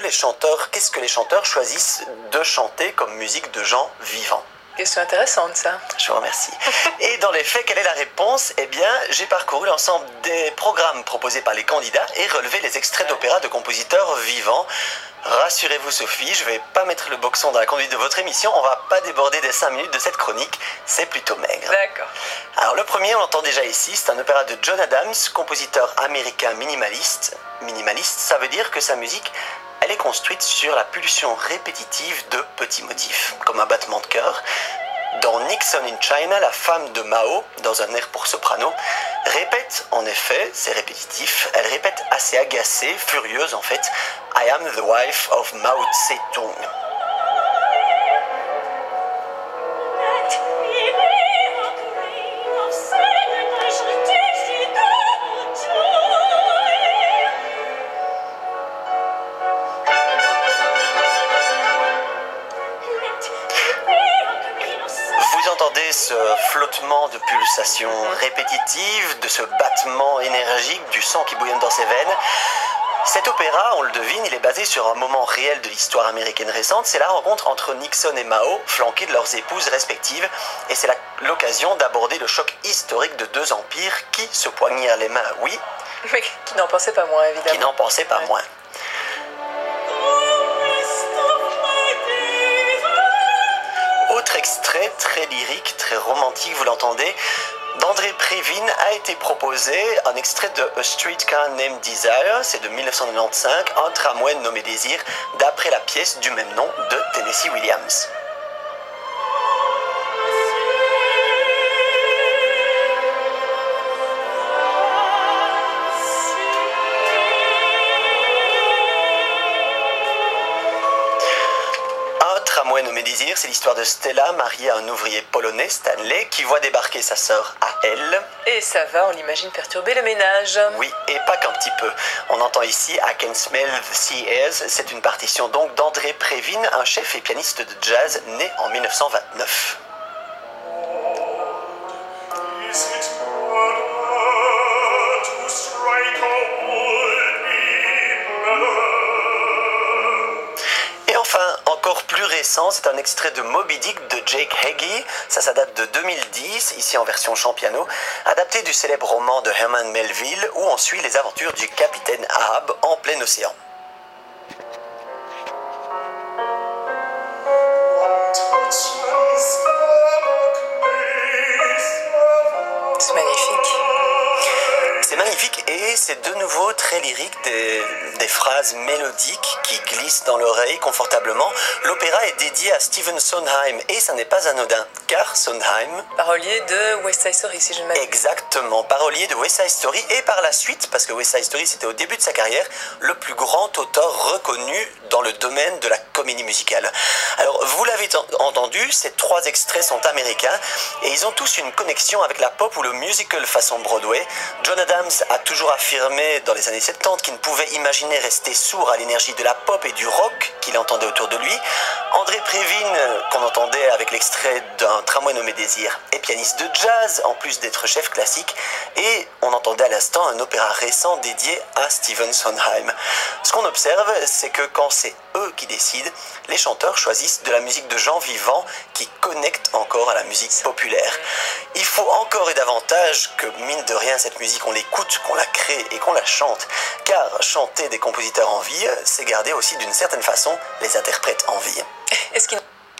qu'est-ce que les chanteurs choisissent de chanter comme musique de gens vivants? Question intéressante, ça. Je vous remercie. Et dans les faits, quelle est la réponse? Eh bien, j'ai parcouru l'ensemble des programmes proposés par les candidats et relevé les extraits d'opéra de compositeurs vivants. Rassurez-vous Sophie, je vais pas mettre le boxon dans la conduite de votre émission, on va pas déborder des 5 minutes de cette chronique, c'est plutôt maigre. D'accord. Alors le premier, on l'entend déjà ici, c'est un opéra de John Adams, compositeur américain minimaliste. Minimaliste, ça veut dire que sa musique, elle est construite sur la pulsion répétitive de petits motifs, comme un battement de cœur. Dans Nixon in China, la femme de Mao, dans un air pour soprano, répète, en effet, c'est répétitif, elle répète assez agacée, furieuse en fait, « I am the wife of Mao Tse-tung ». Ce flottement de pulsations répétitives, de ce battement énergique du sang qui bouillonne dans ses veines. Cet opéra, on le devine, il est basé sur un moment réel de l'histoire américaine récente. C'est la rencontre entre Nixon et Mao, flanqués de leurs épouses respectives. Et c'est l'occasion d'aborder le choc historique de deux empires qui se poignèrent les mains, oui. Mais qui n'en pensaient pas moins, évidemment. Qui n'en pensaient pas moins. Autre extrait très lyrique, très romantique, vous l'entendez, d'André Previn a été proposé un extrait de A Streetcar Named Desire, c'est de 1995, un tramway nommé Désir, d'après la pièce du même nom de Tennessee Williams. Tramway nommé Désir, c'est l'histoire de Stella, mariée à un ouvrier polonais, Stanley, qui voit débarquer sa sœur à elle. Et ça va, on l'imagine, perturber le ménage. Oui, et pas qu'un petit peu. On entend ici I Can Smell the Sea Airs, c'est une partition donc d'André Previn, un chef et pianiste de jazz né en 1929. Encore plus récent, c'est un extrait de Moby Dick de Jake Heggie, ça date de 2010, ici en version chant piano, adapté du célèbre roman de Herman Melville où on suit les aventures du capitaine Ahab en plein océan. C'est magnifique. C'est magnifique et c'est de nouveau très lyrique, des phrases mélodiques qui glissent dans l'oreille confortablement. L'opéra est dédié à Stephen Sondheim et ça n'est pas anodin, car Sondheim... Parolier de West Side Story, si je ne m'abuse. Exactement, parolier de West Side Story et par la suite, parce que West Side Story c'était au début de sa carrière, le plus grand auteur reconnu dans le domaine de la comédie musicale. Alors vous l'avez entendu, ces 3 extraits sont américains et ils ont tous une connexion avec la pop ou le musical façon Broadway. John Adams a toujours affirmé dans les années 70 qu'il ne pouvait imaginer rester sourd à l'énergie de la pop et du rock qu'il entendait autour de lui. André Previn, qu'on entendait avec l'extrait d'un tramway nommé Désir, est pianiste de jazz, en plus d'être chef classique, et on entendait à l'instant un opéra récent dédié à Stephen Sondheim. Ce qu'on observe, c'est que quand c'est eux qui décident, les chanteurs choisissent de la musique de gens vivants qui connectent encore à la musique populaire. Il faut encore et davantage que, mine de rien, cette musique, on l'écoute, qu'on la crée et qu'on la chante, car chanter des compositeurs en vie, c'est garder aussi d'une certaine façon les interprètes en vie. Est-ce qu'il